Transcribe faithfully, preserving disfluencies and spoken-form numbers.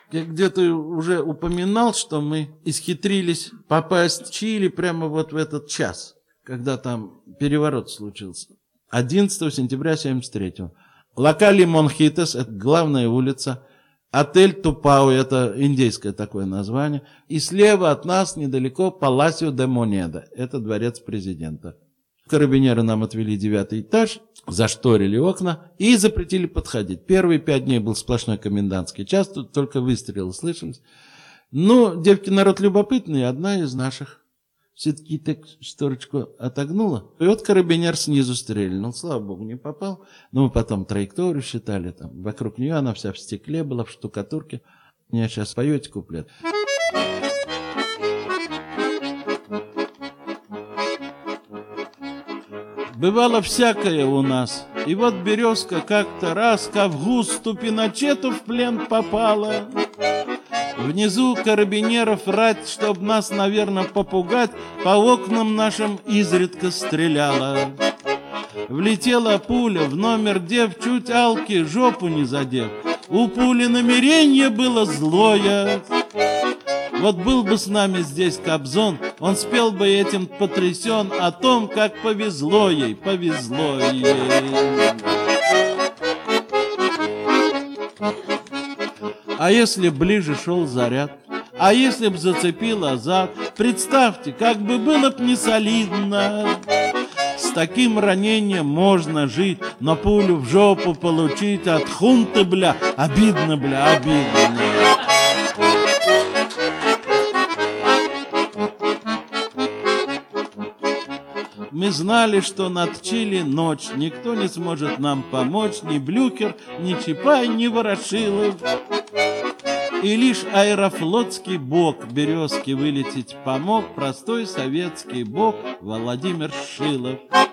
Я где-то уже упоминал, что мы исхитрились попасть в Чили прямо вот в этот час, когда там переворот случился. одиннадцатого сентября семьдесят третьего. Локали Монхитес, это главная улица. Отель Тупау, это индейское такое название. И слева от нас, недалеко, Паласио де Монеда. Это дворец президента. Карабинеры нам отвели девятый этаж, зашторили окна и запретили подходить. Первые пять дней был сплошной комендантский час, тут только выстрелы слышались. Но девки народ любопытный, одна из наших все-таки так шторочку отогнула. И вот карабинер снизу стрельнул. Слава богу, не попал. Но мы потом траекторию считали. Там, вокруг нее она вся в стекле была, в штукатурке. Мне сейчас поете куплет. Бывало всякое у нас. И вот березка как-то раз к Августу Пиночету в плен попала. Внизу карабинеров рать, чтоб нас, наверное, попугать, по окнам нашим изредка стреляла. Влетела пуля в номер дев, чуть Алки жопу не задев. У пули намерение было злое. Вот был бы с нами здесь Кобзон, он спел бы этим потрясен о том, как повезло ей, повезло ей. А если ближе шел заряд? А если б зацепил азарт? Представьте, как бы было б не солидно. С таким ранением можно жить, но пулю в жопу получить от хунты, бля, обидно, бля, обидно. Мы знали, что над Чили ночь, никто не сможет нам помочь, ни Блюхер, ни Чапай, ни Ворошилов. И лишь аэрофлотский бог Березки вылететь помог простой советский бог Владимир Шилов.